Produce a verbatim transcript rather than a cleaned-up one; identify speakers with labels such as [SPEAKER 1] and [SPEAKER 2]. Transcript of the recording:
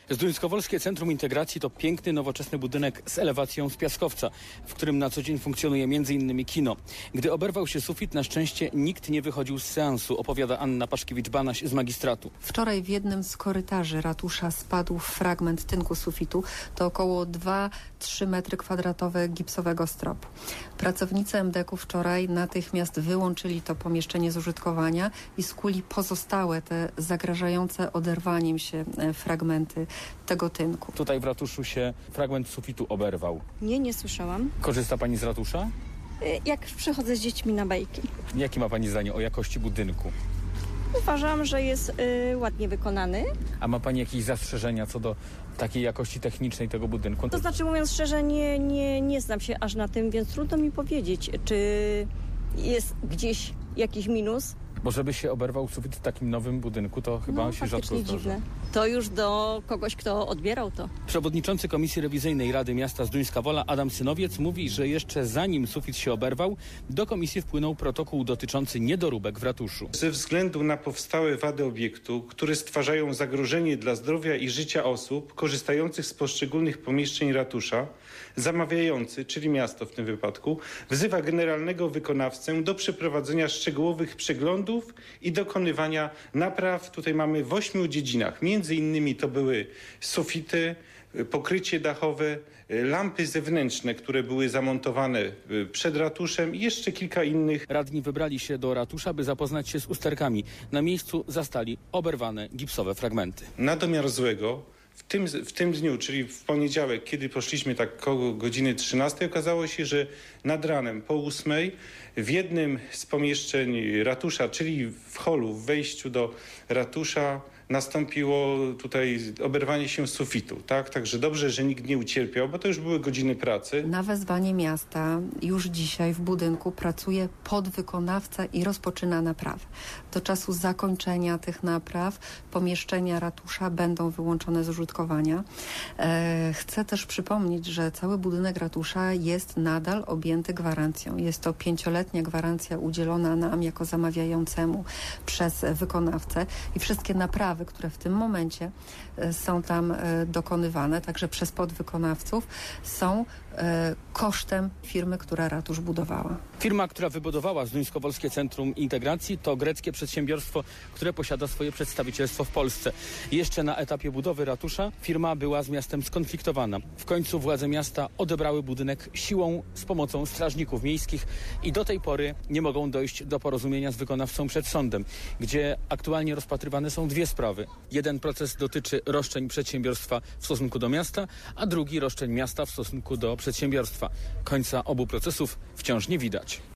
[SPEAKER 1] Zduńskowolskie Centrum Integracji to piękny, nowoczesny budynek z elewacją z piaskowca, w którym na co dzień funkcjonuje m.in. kino. Gdy oberwał się sufit, na szczęście nikt nie wychodził z seansu, opowiada Anna Paszkiewicz-Banaś z magistratu.
[SPEAKER 2] Wczoraj w jednym z korytarzy ratusza spadł fragment tynku sufitu. To około dwa trzy metry kwadratowe gipsowego stropu. Pracownicy em de ku wczoraj natychmiast wyłączyli to pomieszczenie z użytkowania i skuli pozostałe te zagrażające oderwaniem się fragmenty tego tynku.
[SPEAKER 1] Tutaj w ratuszu się fragment sufitu oberwał.
[SPEAKER 3] Nie, nie słyszałam.
[SPEAKER 1] Korzysta pani z ratusza?
[SPEAKER 3] Jak przychodzę z dziećmi na bajki.
[SPEAKER 1] Jakie ma pani zdanie o jakości budynku?
[SPEAKER 3] Uważam, że jest y, ładnie wykonany.
[SPEAKER 1] A ma pani jakieś zastrzeżenia co do takiej jakości technicznej tego budynku?
[SPEAKER 3] To znaczy, mówiąc szczerze, nie, nie, nie znam się aż na tym, więc trudno mi powiedzieć, czy jest gdzieś jakiś minus.
[SPEAKER 1] Bo żeby się oberwał sufit w takim nowym budynku, to chyba
[SPEAKER 3] no,
[SPEAKER 1] się rzadko zdarza.
[SPEAKER 3] Dziwne. To już do kogoś, kto odbierał to.
[SPEAKER 1] Przewodniczący Komisji Rewizyjnej Rady Miasta Zduńska Wola Adam Synowiec mówi, że jeszcze zanim sufit się oberwał, do komisji wpłynął protokół dotyczący niedoróbek w ratuszu.
[SPEAKER 4] Ze względu na powstałe wady obiektu, które stwarzają zagrożenie dla zdrowia i życia osób korzystających z poszczególnych pomieszczeń ratusza, zamawiający, czyli miasto w tym wypadku, wzywa generalnego wykonawcę do przeprowadzenia szczegółowych przeglądów i dokonywania napraw. Tutaj mamy w ośmiu dziedzinach. Między innymi to były sufity, pokrycie dachowe, lampy zewnętrzne, które były zamontowane przed ratuszem i jeszcze kilka innych.
[SPEAKER 1] Radni wybrali się do ratusza, by zapoznać się z usterkami. Na miejscu zastali oberwane gipsowe fragmenty.
[SPEAKER 4] Na domiar złego w tym, w tym dniu, czyli w poniedziałek, kiedy poszliśmy tak koło godziny trzynastej, okazało się, że nad ranem po ósmej w jednym z pomieszczeń ratusza, czyli w holu, w wejściu do ratusza, nastąpiło tutaj oberwanie się sufitu, tak? Także dobrze, że nikt nie ucierpiał, bo to już były godziny pracy.
[SPEAKER 2] Na wezwanie miasta już dzisiaj w budynku pracuje podwykonawca i rozpoczyna naprawy. Do czasu zakończenia tych napraw pomieszczenia ratusza będą wyłączone z użytkowania. E, chcę też przypomnieć, że cały budynek ratusza jest nadal objęty gwarancją. Jest to pięcioletnia gwarancja udzielona nam jako zamawiającemu przez wykonawcę i wszystkie naprawy, które w tym momencie są tam dokonywane, także przez podwykonawców, są kosztem firmy, która ratusz budowała.
[SPEAKER 1] Firma, która wybudowała Zduńskowolskie Centrum Integracji, to greckie przedsiębiorstwo, które posiada swoje przedstawicielstwo w Polsce. Jeszcze na etapie budowy ratusza firma była z miastem skonfliktowana. W końcu władze miasta odebrały budynek siłą z pomocą strażników miejskich i do tej pory nie mogą dojść do porozumienia z wykonawcą przed sądem, gdzie aktualnie rozpatrywane są dwie sprawy. Jeden proces dotyczy roszczeń przedsiębiorstwa w stosunku do miasta, a drugi roszczeń miasta w stosunku do przedsiębiorstwa. Końca obu procesów wciąż nie widać.